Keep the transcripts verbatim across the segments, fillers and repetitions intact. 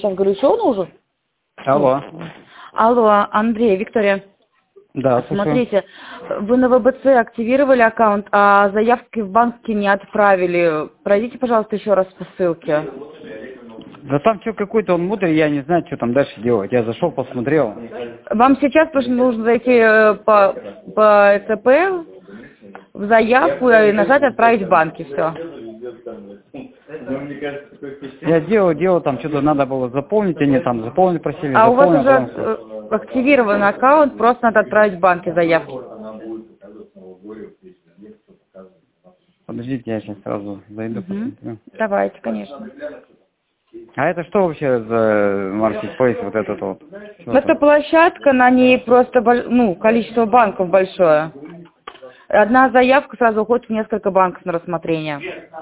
сейчас говорю, еще нужен? Алло. Алло, Андрей, Виктория. Да, слушаю. Смотрите, вы на вэ бэ цэ активировали аккаунт, а заявки в банке не отправили. Пройдите, пожалуйста, еще раз по ссылке. Да там что какой-то он мудрый, я не знаю, что там дальше делать. Я зашел, посмотрел. Вам сейчас просто нужно зайти э, по, по тэ пэ в заявку и нажать «Отправить в банки». Все. Я делал, делал, там что-то надо было заполнить, они там заполнить просили, А у вас заполнил, уже потом- э, активирован аккаунт, просто надо отправить в банки заявки. Подождите, я сейчас сразу зайду, Угу. посмотрю. Давайте, конечно. А это что вообще за маркетплейс вот этот вот? Что Это это? площадка, на ней просто боль- ну, количество банков большое. Одна заявка сразу уходит в несколько банков на рассмотрение.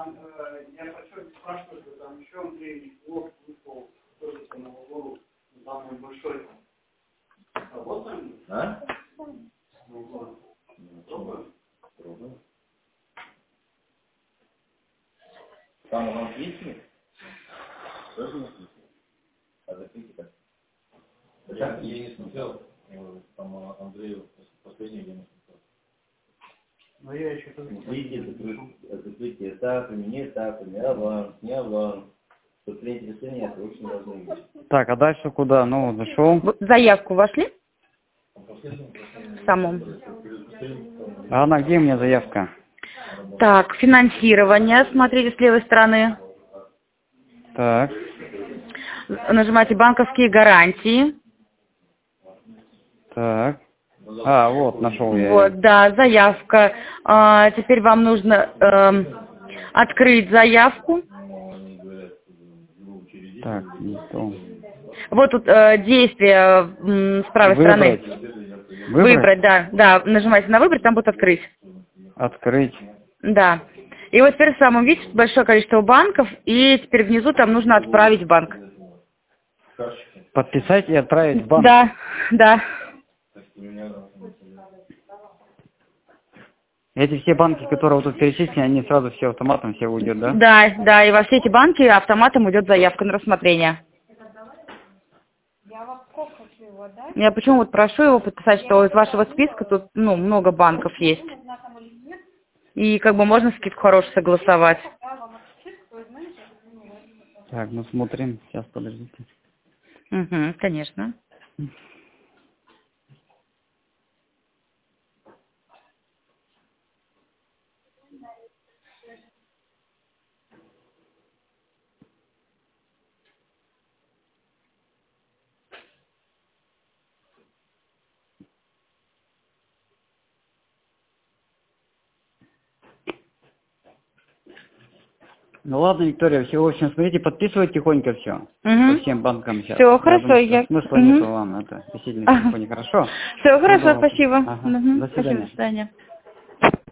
А? Там у нас есть мир? Тоже не слышно? А закрытие как? Я, я не смотрел, там Андрею последний день не смотрел. Но я еще... Смотрите, закрытие этапами, не этапами, аванс, не аванс. Поступление решения это очень важная вещь. Так, а дальше куда? Ну, зашел. В заявку вошли? В самом. А она где у меня заявка? Так, финансирование, смотрите с левой стороны. Так, Нажимаете банковские гарантии. так. А, вот, нашел я. Вот, да, заявка. А, теперь вам нужно эм, открыть заявку. Так, не то. Вот тут э, действие м, с правой Выбрать. стороны. Выбрать? Выбрать, да. Да, нажимаете на выбрать, там будет открыть. Открыть. Да. И вот теперь в самом видите большое количество банков, и теперь внизу там нужно отправить в банк. Подписать и отправить в банк. Да, да. Эти все банки, которые вот тут перечислены, они сразу все автоматом все уйдет, да? Да, да, и во все эти банки автоматом идет заявка на рассмотрение. Я почему вот прошу его подписать, что из вашего списка тут, ну, много банков есть. И как бы можно скидку хорошую согласовать. Так, ну смотрим. Сейчас, подождите. Угу, конечно. Ну ладно, Виктория, все, в общем, смотрите, подписывать тихонько все. Угу. По всем банкам сейчас. Все, Я хорошо, думаю, я... смысла Угу. нету, ладно, это действительно телефоне хорошо. Все, хорошо, Ну, спасибо. ага. Угу. До Спасибо, свидания. до свидания.